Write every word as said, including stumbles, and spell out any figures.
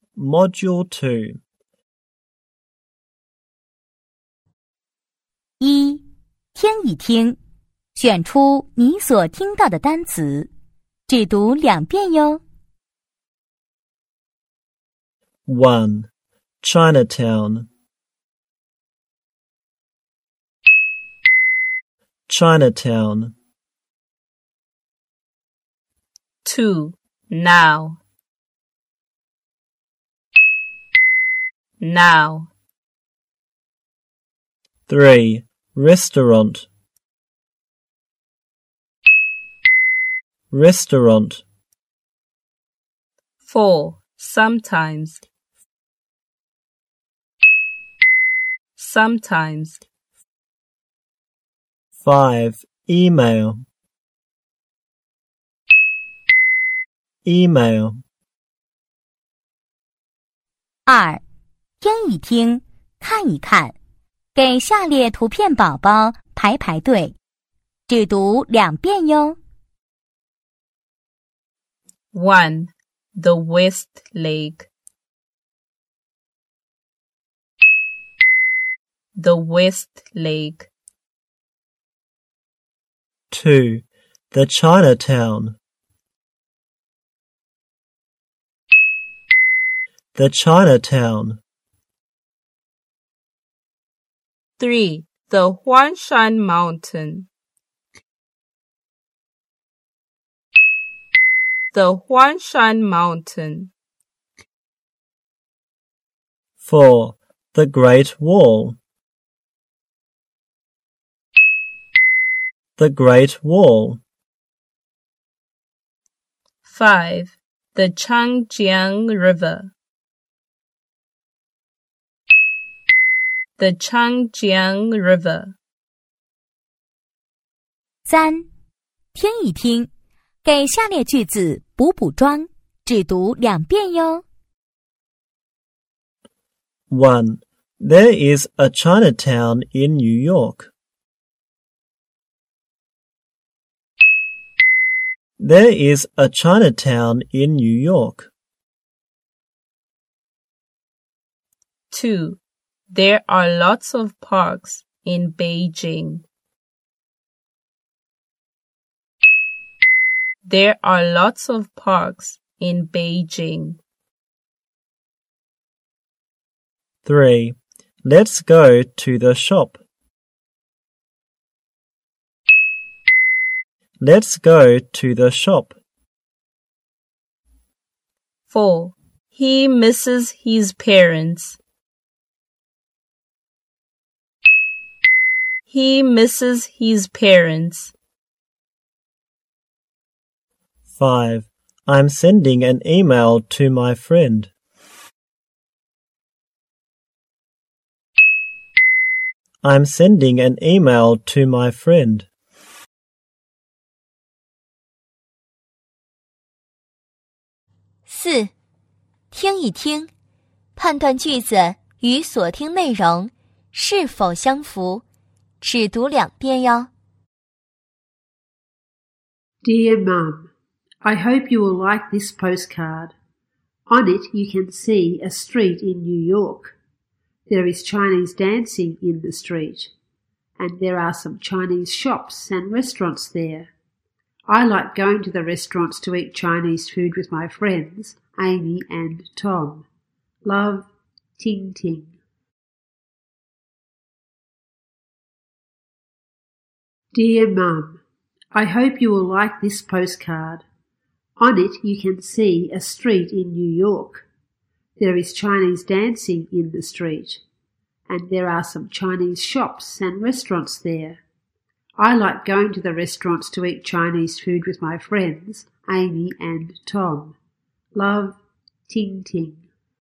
Module two. 一，听一听，选出你所听到的单词，只读两遍哟。 one. Chinatown. Chinatown. two. Now. Now. three. Restaurant. Restaurant. four. Sometimes. Sometimes. five. Email. Email. 二，听一听，看一看，给下列图片宝宝排排队，只读两遍哟。 one. The West Lake. The West Lake. two. The Chinatown. The Chinatown. three. The Huangshan Mountain. The Huangshan Mountain. four. The Great Wall. The Great Wall. five. The Changjiang River. The Changjiang River. 三，听一听，给下列句子补补妆，只读两遍哟。 one. There is a Chinatown in New York. There is a Chinatown in New York. two. There are lots of parks in Beijing. There are lots of parks in Beijing. three. Let's go to the shop. Let's go to the shop. four. He misses his parents. He misses his parents. five. I'm sending an email to my friend. I'm sending an email to my friend. 四，听一听，判断句子与所听内容是否相符，只读两遍哟。 Dear Mum, I hope you will like this postcard. On it you can see a street in New York. There is Chinese dancing in the street, and there are some Chinese shops and restaurants there. I like going to the restaurants to eat Chinese food with my friends, Amy and Tom. Love, Ting Ting. Dear Mum, I hope you will like this postcard. On it you can see a street in New York. There is Chinese dancing in the street, and there are some Chinese shops and restaurants there. I like going to the restaurants to eat Chinese food with my friends, Amy and Tom. Love, Ting Ting.